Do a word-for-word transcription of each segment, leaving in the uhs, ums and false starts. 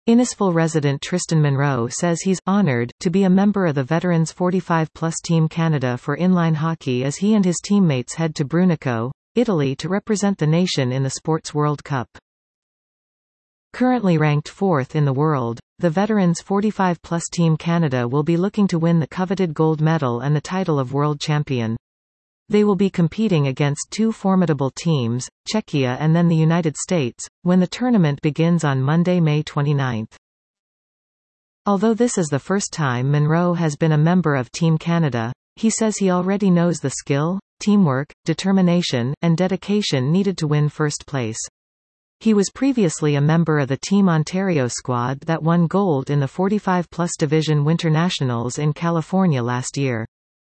Innisfil resident Tristan Monroe says he's honored to be a member of the Veterans forty-five plus Team Canada for inline hockey as he and his teammates head to Brunico, Italy to represent the nation in the Sports World Cup. Currently ranked fourth in the world, the Veterans forty-five plus Team Canada will be looking to win the coveted gold medal and the title of world champion. They will be competing against two formidable teams, Czechia and then the United States, when the tournament begins on Monday, May twenty-ninth. Although this is the first time Monroe has been a member of Team Canada, he says he already knows the skill, teamwork, determination, and dedication needed to win first place. He was previously a member of the Team Ontario squad that won gold in the forty-five plus Division Winter Nationals in California last year.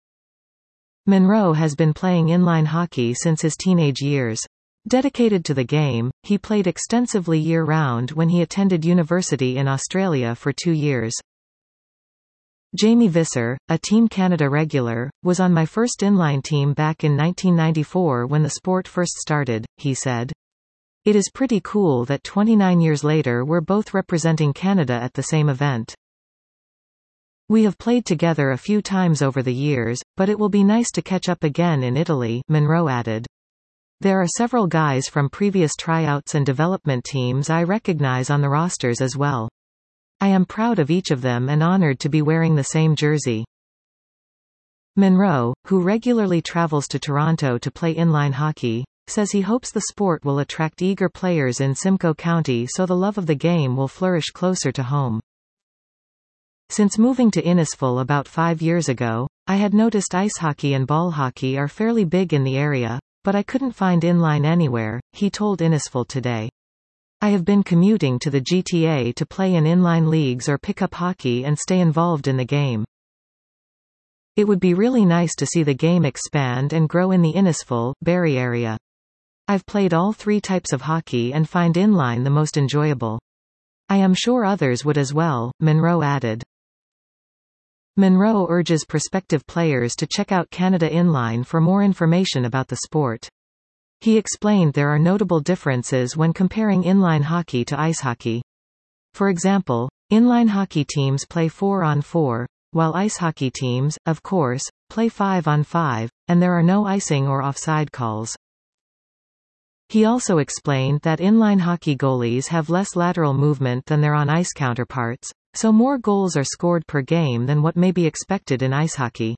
Monroe has been playing inline hockey since his teenage years. Dedicated to the game, he played extensively year-round when he attended university in Australia for two years. Jamie Visser, a Team Canada regular, was on my first inline team back in nineteen ninety-four when the sport first started, he said. It is pretty cool that twenty-nine years later we're both representing Canada at the same event. We have played together a few times over the years, but it will be nice to catch up again in Italy, Monroe added. There are several guys from previous tryouts and development teams I recognize on the rosters as well. I am proud of each of them and honored to be wearing the same jersey. Monroe, who regularly travels to Toronto to play inline hockey, says he hopes the sport will attract eager players in Simcoe County so the love of the game will flourish closer to home. Since moving to Innisfil about five years ago, I had noticed ice hockey and ball hockey are fairly big in the area, but I couldn't find inline anywhere, he told Innisfil Today. I have been commuting to the G T A to play in inline leagues or pick up hockey and stay involved in the game. It would be really nice to see the game expand and grow in the Innisfil, Barrie area. I've played all three types of hockey and find inline the most enjoyable. I am sure others would as well, Monroe added. Monroe urges prospective players to check out Canada Inline for more information about the sport. He explained there are notable differences when comparing inline hockey to ice hockey. For example, inline hockey teams play four on four, while ice hockey teams, of course, play five on five, and there are no icing or offside calls. He also explained that inline hockey goalies have less lateral movement than their on-ice counterparts, so more goals are scored per game than what may be expected in ice hockey.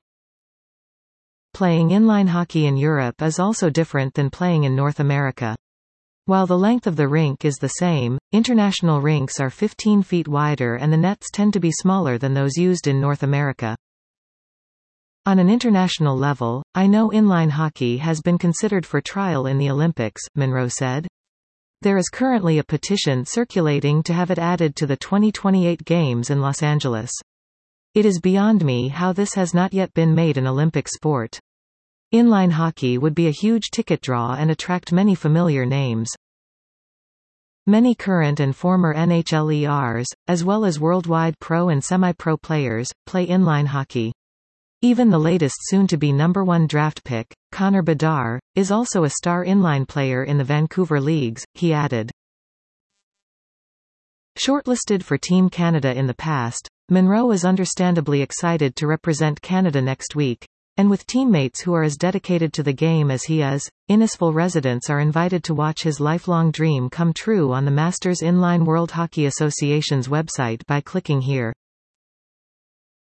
Playing inline hockey in Europe is also different than playing in North America. While the length of the rink is the same, international rinks are fifteen feet wider and the nets tend to be smaller than those used in North America. On an international level, I know inline hockey has been considered for trial in the Olympics, Monroe said. There is currently a petition circulating to have it added to the twenty twenty-eight Games in Los Angeles. It is beyond me how this has not yet been made an Olympic sport. Inline hockey would be a huge ticket draw and attract many familiar names. Many current and former N H L E Rs, as well as worldwide pro and semi-pro players, play inline hockey. Even the latest soon-to-be number one draft pick, Connor Bedard, is also a star inline player in the Vancouver Leagues, he added. Shortlisted for Team Canada in the past, Monroe is understandably excited to represent Canada next week, and with teammates who are as dedicated to the game as he is, Innisfil residents are invited to watch his lifelong dream come true on the Masters Inline World Hockey Association's website by clicking here.